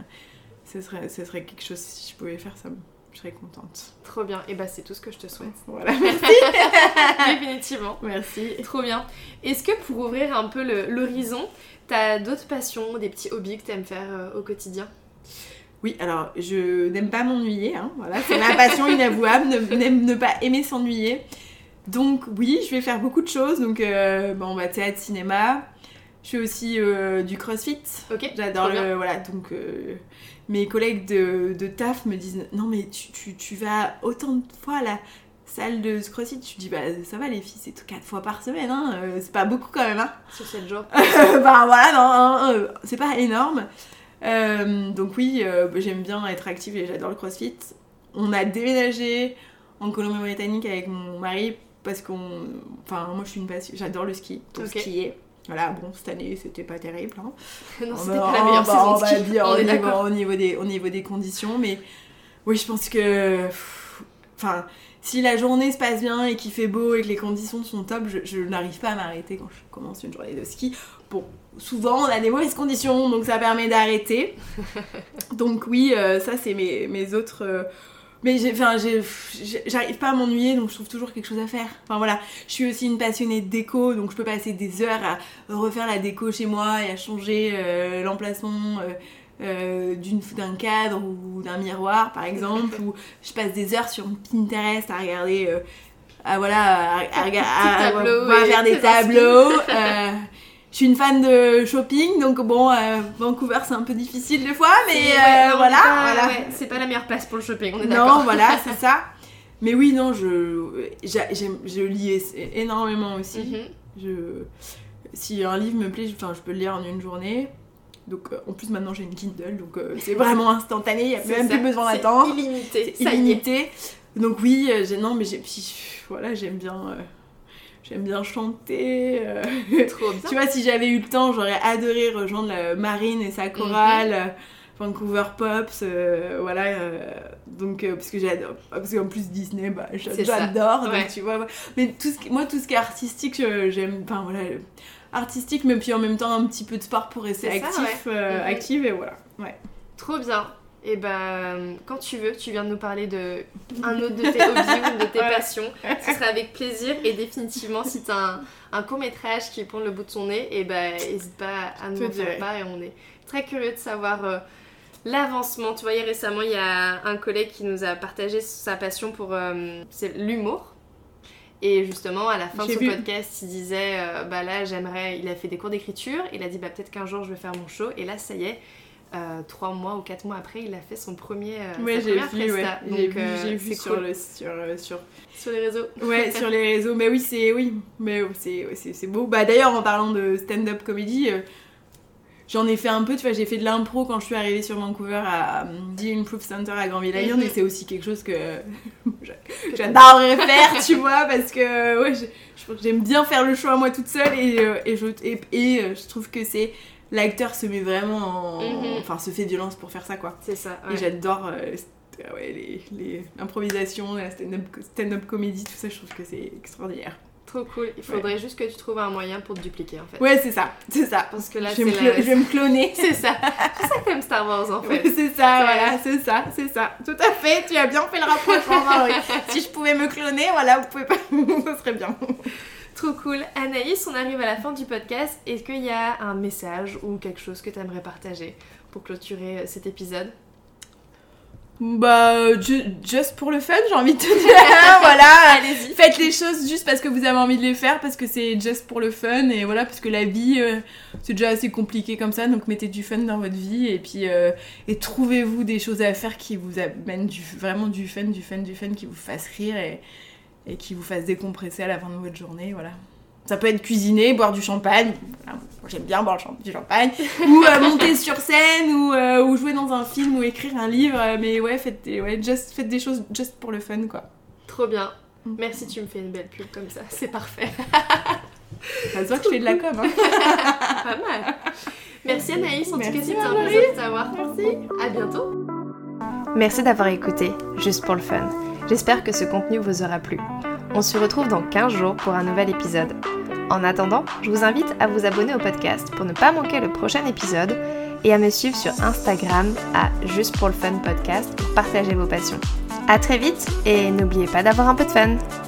serait quelque chose, si je pouvais faire ça, je serais contente. Trop bien, et c'est tout ce que je te souhaite. Voilà, merci. Définitivement. Merci. Trop bien. Est-ce que pour ouvrir un peu l'horizon, t'as d'autres passions, des petits hobbies que t'aimes faire au quotidien? Oui, alors je n'aime pas m'ennuyer, hein, voilà, c'est ma passion inavouable, ne pas aimer s'ennuyer. Donc oui, je vais faire beaucoup de choses, donc théâtre, cinéma. Je fais aussi du crossfit. Ok. J'adore voilà, donc mes collègues de taf me disent non mais tu vas autant de fois à la salle de crossfit. Je dis ça va les filles, c'est 4 fois par semaine, hein, c'est pas beaucoup quand même, hein. Sur 7 jours. C'est pas énorme. Donc oui, j'aime bien être active et j'adore le crossfit. On a déménagé en Colombie-Britannique avec mon mari parce moi je suis une passion, j'adore le ski, donc skier. Voilà, bon, cette année c'était pas terrible, hein. Non, c'était pas la meilleure saison de ski. On va dire, on est d'accord au niveau des conditions, mais oui, je pense que si la journée se passe bien et qu'il fait beau et que les conditions sont top, je n'arrive pas à m'arrêter quand je commence une journée de ski. Bon, souvent on a des mauvaises conditions, donc ça permet d'arrêter. Donc oui, ça c'est mes autres... Mais j'arrive pas à m'ennuyer, donc je trouve toujours quelque chose à faire. Enfin voilà, je suis aussi une passionnée de déco, donc je peux passer des heures à refaire la déco chez moi et à changer l'emplacement d'un cadre ou d'un miroir par exemple, ou je passe des heures sur Pinterest à regarder à faire des tableaux. Je suis une fan de shopping, donc bon, Vancouver c'est un peu difficile des fois, mais voilà. Ouais, c'est pas la meilleure place pour le shopping, on est d'accord. Non, voilà, c'est ça. Mais oui, non, je lis énormément aussi. Si un livre me plaît, je peux le lire en une journée. Donc en plus maintenant j'ai une Kindle, donc c'est vraiment instantané, il n'y a même plus besoin d'attendre. C'est illimité. Donc oui, j'aime bien chanter. Trop bien. Tu vois, si j'avais eu le temps, j'aurais adoré rejoindre Marine et sa chorale, Vancouver Pops, donc parce que j'adore, parce qu'en plus Disney, j'adore, donc tu vois. Mais tout ce qui est artistique, j'aime, artistique, mais puis en même temps un petit peu de sport pour rester active, et voilà. Ouais. Trop bien. Et quand tu veux, tu viens de nous parler de un autre de tes hobbies ou de tes passions. Ce sera avec plaisir, et définitivement, si t'as un court-métrage qui pointe le bout de son nez, n'hésite pas à nous en faire part, et on est très curieux de savoir l'avancement. Tu vois, récemment, il y a un collègue qui nous a partagé sa passion pour c'est l'humour. Et justement, à la fin de son podcast, il disait il a fait des cours d'écriture, il a dit peut-être qu'un jour je vais faire mon show, et là ça y est, 3 mois ou 4 mois après, il a fait son premier sa première presta. Donc j'ai vu sur cool. Sur les réseaux. Ouais, sur les réseaux. Mais c'est beau. D'ailleurs, en parlant de stand-up comédie, J'en ai fait un peu, tu vois, j'ai fait de l'impro quand je suis arrivée sur Vancouver à The Improv Center à Granville Island, et c'est aussi quelque chose que j'adorerais faire, tu vois, parce que ouais, j'aime bien faire le show à moi toute seule, et je trouve que c'est... L'acteur se met vraiment enfin, se fait violence pour faire ça, quoi. C'est ça, ouais. Et j'adore les improvisations, la stand-up comédie, tout ça, je trouve que c'est extraordinaire. Trop cool. Il faudrait juste que tu trouves un moyen pour te dupliquer, en fait. Ouais, c'est ça. Parce que là, je vais me cloner. C'est ça. C'est ça que t'aimes Star Wars, en fait. Ouais, c'est ça, voilà, c'est ça. Tout à fait, tu as bien fait le rapprochement, Marie. Si je pouvais me cloner, voilà, vous pouvez pas, ça serait bien. Trop cool. Anaïs, on arrive à la fin du podcast. Est-ce qu'il y a un message ou quelque chose que t'aimerais partager pour clôturer cet épisode ? Bah, just pour le fun, j'ai envie de te dire, voilà, allez-y. Faites les choses juste parce que vous avez envie de les faire, parce que c'est just pour le fun, et voilà, parce que la vie, c'est déjà assez compliqué comme ça, donc mettez du fun dans votre vie, et puis, et trouvez-vous des choses à faire qui vous amènent vraiment du fun, qui vous fassent rire, et qui vous fassent décompresser à la fin de votre journée, voilà. Ça peut être cuisiner, boire du champagne, voilà, j'aime bien boire du champagne, ou monter sur scène, ou jouer dans un film, ou écrire un livre, mais ouais, faites des choses just pour le fun, quoi. Trop bien. Merci, tu me fais une belle pub comme ça, c'est parfait. Ça se voit que je fais de la com, hein. Pas mal. Merci Anaïs, en tout cas c'était un Marie. plaisir de t'avoir. Merci. À bientôt. Merci d'avoir écouté Juste pour le fun. J'espère que ce contenu vous aura plu. On se retrouve dans 15 jours pour un nouvel épisode. En attendant, je vous invite à vous abonner au podcast pour ne pas manquer le prochain épisode et à me suivre sur Instagram à Juste pour le fun podcast pour partager vos passions. À très vite et n'oubliez pas d'avoir un peu de fun.